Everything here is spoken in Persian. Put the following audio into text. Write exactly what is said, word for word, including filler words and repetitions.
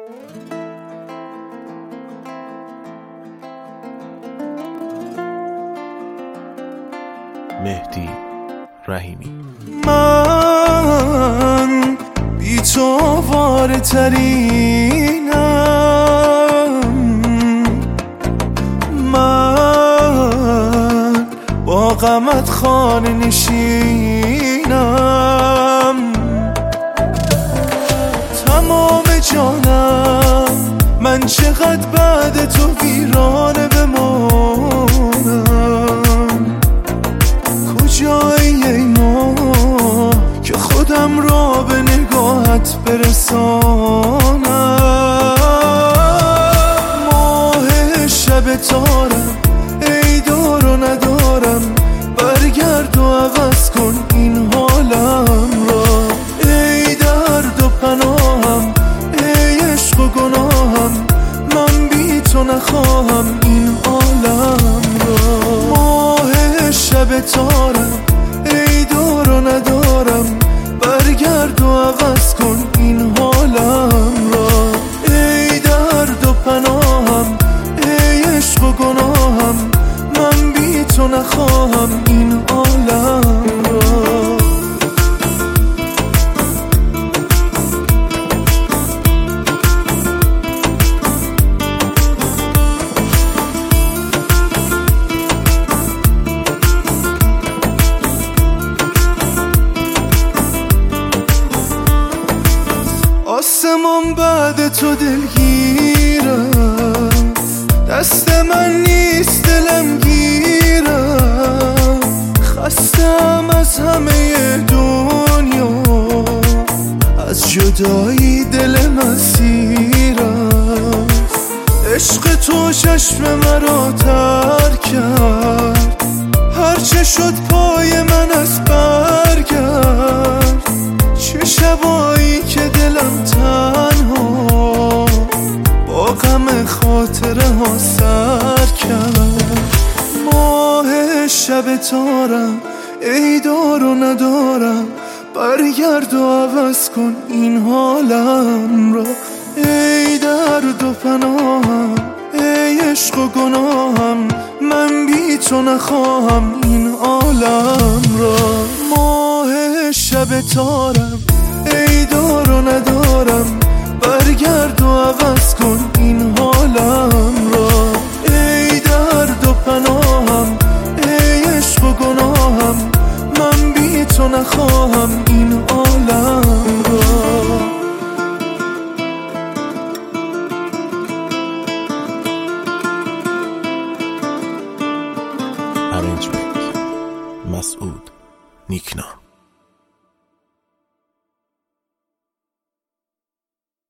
مهدی رحیمی. من بی تو آواره ترینم، من با غمت خانه نشینم، تمام جانم من چقدر بعد تو ویرانه بمانم. کجایی ای ماه که خودم را به نگاهت برسانم؟ ماه شب تارم ای دار و ندارم، برگرد و عوض کن این حالم را. ای درد و پناهم، ای عشق و گناهم، من بی تو نخواهم این عالم را. ماه شب تارم ای دار و ندارم، برگرد و عوض کن این حالم را. ای درد و پناهم، ای عشق و گناهم، من بی تو نخواهم این عالم را. آسمان بعد تو دلگیرم، دست من نیست دلم گیرم. خستم از همه دنیا، از جدایی دل من سیرم. عشق تو چشم مرا تر کرد، هرچه شد پای من از بر کرد. چه شبایی که دلم تنها با غم خاطره ها سر کرد. ماه شب تارم ای دار و ندارم، برگرد و عوض کن این حالم را. ای درد و پناهم، ای عشق و گناهم، من بی تو نخواهم این عالم را. ماه شب تارم ای دار و ندارم، برگرد و عوض کن این حالم را. ای درد و پناهم، ای عشق و گناهم، من بی تو نخواهم این عالم را. ارنجمنت مسعود نیکنام.